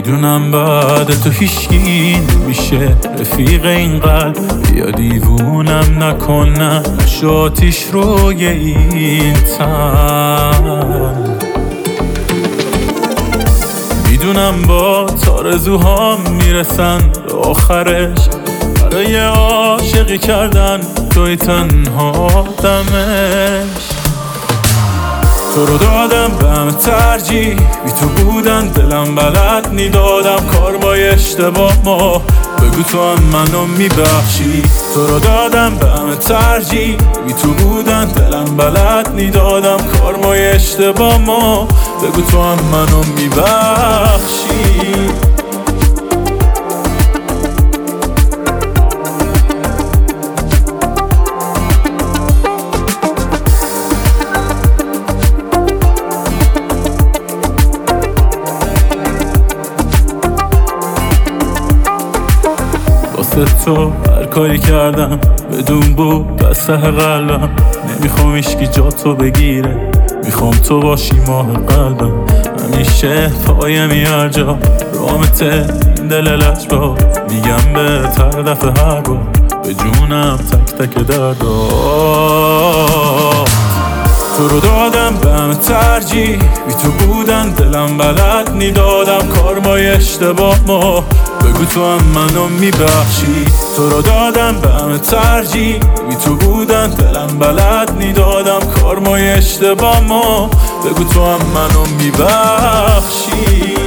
میدونم بعد تو هیچکی نمیشه رفیق این قلب، یا دیوونم نکنم شاتیش روی این تن. میدونم با آرزوهام میرسن به آخرش، برای عاشقی کردن توی تنها دمش. تو رو دادم به همه ترجیح، بی تو بودن دلم بلد نی، دادم کارمای اشتباه ما، بگو تو هم منو میبخشی. تو رو دادم به همه ترجیح، بی تو بودن دلم بلد نی، دادم کارمای اشتباه ما، بگو تو هم منو میبخشی. تو هر کاری کردم بدون بود از ته قلبم، نمیخوام هیچکی جا تو بگیره، میخوام تو باشی ماه قلبم. همیشه پایمی هر جا رامت این دل لجبا، میگم به هر دفعه هر بار به جونم تک تک دردا. تو رو دادم به همه ترجیح، بی تو بودن دلم بلد نی، دادم کارمای اشتباه ما، بگو تو هم منو میبخشی. تو رو دادم به همه ترجیح، بی تو بودن دلم بلد نی، دادم کارمای اشتباه ما، بگو تو هم منو میبخشی.